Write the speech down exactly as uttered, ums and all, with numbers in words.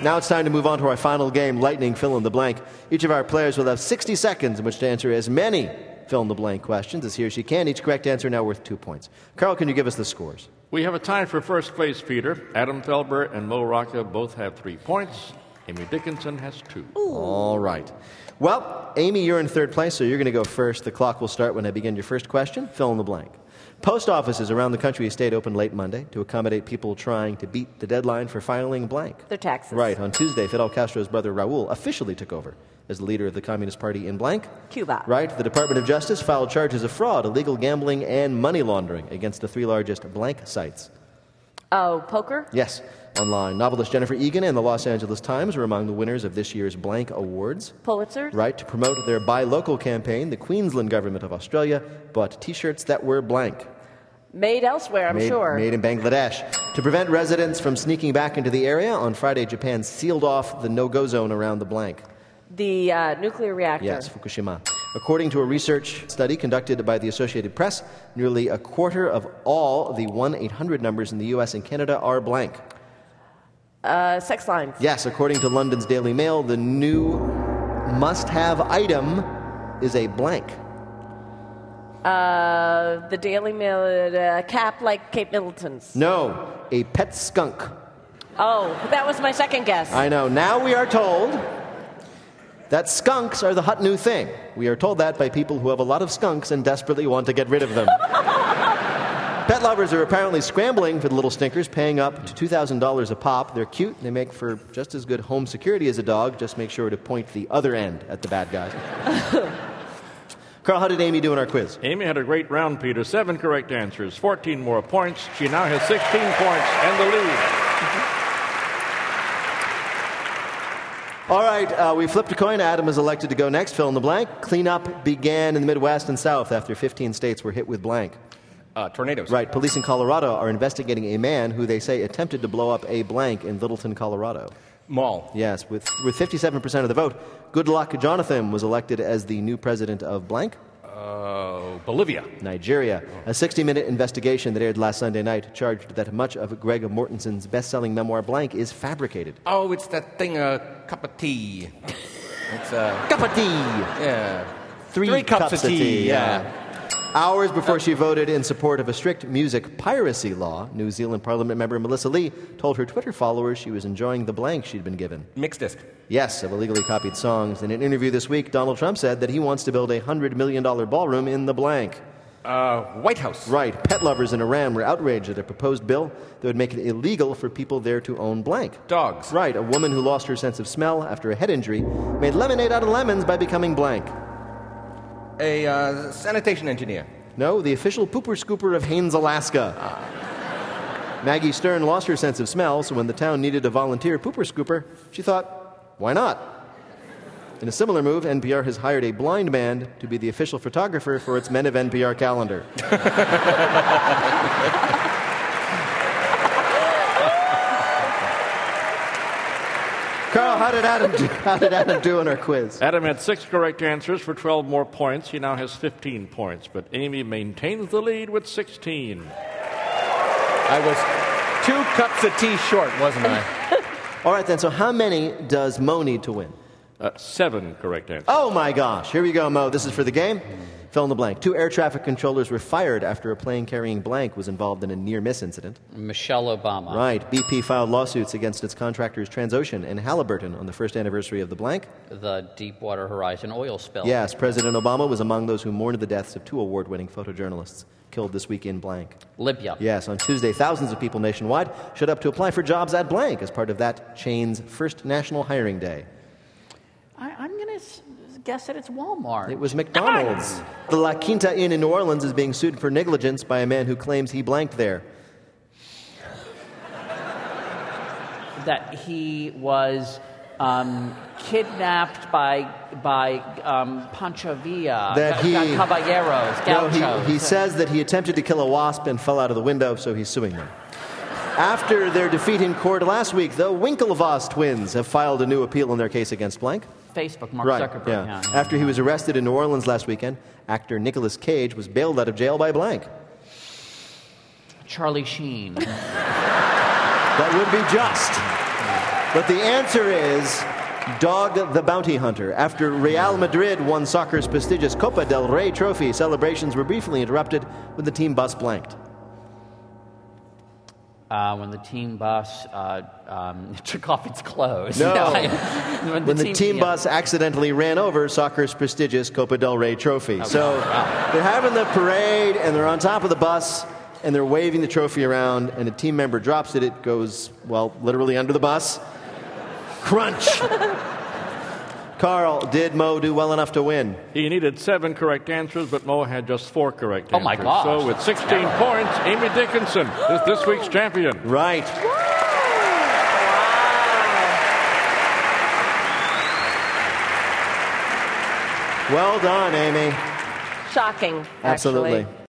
Now it's time to move on to our final game, Lightning Fill in the Blank. Each of our players will have sixty seconds in which to answer as many fill-in-the-blank questions as he or she can. Each correct answer now worth two points. Carl, can you give us the scores? We have a tie for first place, Peter. Adam Felber and Mo Rocca both have three points. Amy Dickinson has two. Ooh. All right. Well, Amy, you're in third place, so you're going to go first. The clock will start when I begin your first question. Fill in the blank. Post offices around the country stayed open late Monday to accommodate people trying to beat the deadline for filing blank. Their taxes. Right. On Tuesday, Fidel Castro's brother Raul officially took over as the leader of the Communist Party in blank. Cuba. Right. The Department of Justice filed charges of fraud, illegal gambling, and money laundering against the three largest blank sites. Oh, poker? Yes. Online. Novelist Jennifer Egan and the Los Angeles Times were among the winners of this year's blank awards. Pulitzer? Right. To promote their buy local campaign, the Queensland government of Australia bought T-shirts that were blank. Made elsewhere, I'm made, sure. Made in Bangladesh. To prevent residents from sneaking back into the area, on Friday, Japan sealed off the no-go zone around the blank. The uh, nuclear reactor. Yes, Fukushima. According to a research study conducted by the Associated Press, nearly a quarter of all the one eight hundred numbers in the U S and Canada are blank. Uh, sex lines. Yes, according to London's Daily Mail, the new must-have item is a blank. Uh, the Daily Mail, uh, cap like Kate Middleton's. No, a pet skunk. Oh, that was my second guess. I know. Now we are told that skunks are the hot new thing. We are told that by people who have a lot of skunks and desperately want to get rid of them. Pet lovers are apparently scrambling for the little stinkers, paying up to two thousand dollars a pop. They're cute. They make for just as good home security as a dog. Just make sure to point the other end at the bad guys. Carl, how did Amy do in our quiz? Amy had a great round, Peter. Seven correct answers, fourteen more points. She now has sixteen points and the lead. All right, uh, we flipped a coin. Adam is elected to go next. Fill in the blank. Cleanup began in the Midwest and South after fifteen states were hit with blank. Uh, tornadoes. Right. Police in Colorado are investigating a man who they say attempted to blow up a blank in Littleton, Colorado. Mall. Yes, with with fifty-seven percent of the vote. Goodluck Jonathan was elected as the new president of blank. Uh, Bolivia. Nigeria. A sixty-minute investigation that aired last Sunday night charged that much of Greg Mortenson's best-selling memoir blank is fabricated. Oh, it's that thing, a uh, cup of tea. It's a... Cup of tea! Yeah. Three, Three cups, cups of tea, tea yeah. yeah. Hours before she voted in support of a strict music piracy law, New Zealand Parliament member Melissa Lee told her Twitter followers she was enjoying the blank she'd been given. Mixed disc. Yes, of illegally copied songs. In an interview this week, Donald Trump said that he wants to build a one hundred million dollars ballroom in the blank. Uh, White House. Right. Pet lovers in Iran were outraged at a proposed bill that would make it illegal for people there to own blank. Dogs. Right. A woman who lost her sense of smell after a head injury made lemonade out of lemons by becoming blank. A uh, sanitation engineer. No, the official pooper scooper of Haines, Alaska. Maggie Stern lost her sense of smell, so when the town needed a volunteer pooper scooper, she thought, why not? In a similar move, N P R has hired a blind man to be the official photographer for its Men of N P R calendar. Carl, how did Adam do, how did Adam do in our quiz? Adam had six correct answers for twelve more points. He now has fifteen points, but Amy maintains the lead with sixteen. I was two cups of tea short, wasn't I? All right, then. So how many does Mo need to win? Uh, seven correct answers. Oh, my gosh. Here we go, Mo. This is for the game. Fill in the blank. Two air traffic controllers were fired after a plane carrying blank was involved in a near-miss incident. Michelle Obama. Right. B P filed lawsuits against its contractors Transocean and Halliburton on the first anniversary of the blank. The Deepwater Horizon oil spill. Yes, President Obama was among those who mourned the deaths of two award-winning photojournalists killed this week in blank. Libya. Yes, on Tuesday, thousands of people nationwide showed up to apply for jobs at blank as part of that chain's first national hiring day. I, I'm going to s- guess that it's Walmart. It was McDonald's. The La Quinta Inn in New Orleans is being sued for negligence by a man who claims he blanked there. That he was um, kidnapped by by um, Pancho Villa, That he- Ga- Caballeros, No, Gauchos. he, he says that he attempted to kill a wasp and fell out of the window, so he's suing them. After their defeat in court last week, the Winklevoss twins have filed a new appeal in their case against blank. Facebook, Mark Right, Zuckerberg. yeah. Yeah, yeah. After he was arrested in New Orleans last weekend, actor Nicolas Cage was bailed out of jail by blank. Charlie Sheen. That would be just. But the answer is Dog the Bounty Hunter. After Real Madrid won soccer's prestigious Copa del Rey trophy, celebrations were briefly interrupted when the team bus blanked. Uh, when the team bus uh, um, took off its clothes. No. I- When the team yeah. bus accidentally ran over soccer's prestigious Copa del Rey trophy. So wow. they're having the parade, and they're on top of the bus, and they're waving the trophy around, and a team member drops it. It goes, well, literally under the bus. Crunch! Carl, did Mo do well enough to win? He needed seven correct answers, but Mo had just four correct Oh, answers. my gosh. So with sixteen points, Amy Dickinson is this week's champion. Right. Well done, Amy. Shocking, actually. Absolutely.